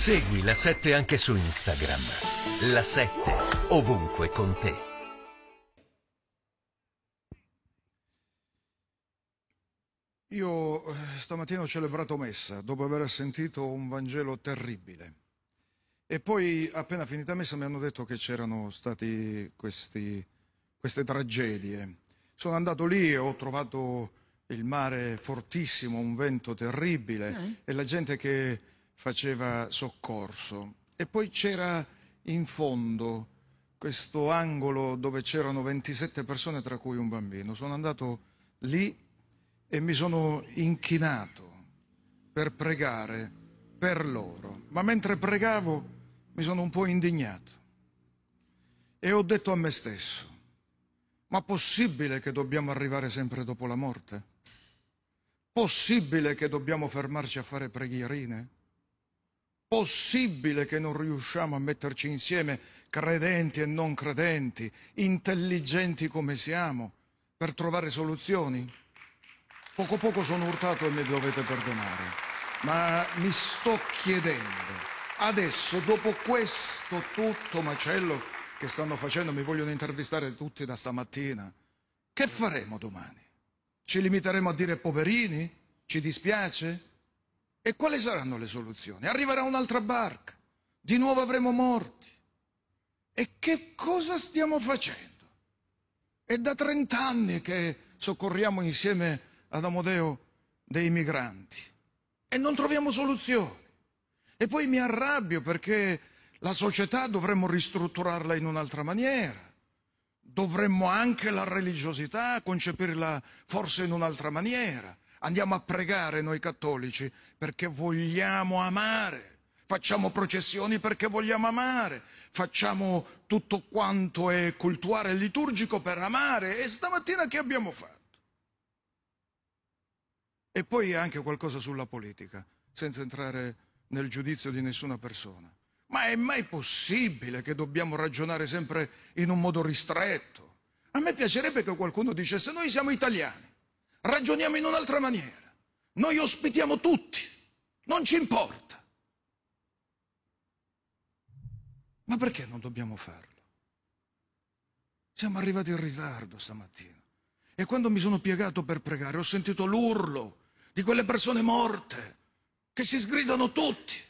Segui la 7 anche su Instagram. La 7 ovunque con te. Io stamattina ho celebrato messa dopo aver sentito un Vangelo terribile. E poi, appena finita messa, mi hanno detto che c'erano stati queste tragedie. Sono andato lì e ho trovato il mare fortissimo, un vento terribile e la gente che faceva soccorso. E poi c'era in fondo questo angolo dove c'erano 27 persone, tra cui un bambino. Sono andato lì e mi sono inchinato per pregare per loro. Ma mentre pregavo mi sono un po' indignato e ho detto a me stesso: ma possibile che dobbiamo arrivare sempre dopo la morte? Possibile che dobbiamo fermarci a fare preghierine? Possibile che non riusciamo a metterci insieme, credenti e non credenti, intelligenti come siamo, per trovare soluzioni? Poco poco sono urtato e mi dovete perdonare, ma mi sto chiedendo, adesso, dopo questo tutto macello che stanno facendo, mi vogliono intervistare tutti da stamattina, che faremo domani? Ci limiteremo a dire poverini? Ci dispiace? E quali saranno le soluzioni? Arriverà un'altra barca, di nuovo avremo morti. E che cosa stiamo facendo? È da 30 anni che soccorriamo insieme ad Amodeo dei migranti e non troviamo soluzioni. E poi mi arrabbio perché la società dovremmo ristrutturarla in un'altra maniera. Dovremmo anche la religiosità concepirla forse in un'altra maniera. Andiamo a pregare noi cattolici perché vogliamo amare. Facciamo processioni perché vogliamo amare. Facciamo tutto quanto è cultuale e liturgico per amare. E stamattina che abbiamo fatto? E poi anche qualcosa sulla politica, senza entrare nel giudizio di nessuna persona. Ma è mai possibile che dobbiamo ragionare sempre in un modo ristretto? A me piacerebbe che qualcuno dicesse: noi siamo italiani, ragioniamo in un'altra maniera, noi ospitiamo tutti, non ci importa. Ma perché non dobbiamo farlo? Siamo arrivati in ritardo stamattina e quando mi sono piegato per pregare ho sentito l'urlo di quelle persone morte che si sgridano tutti.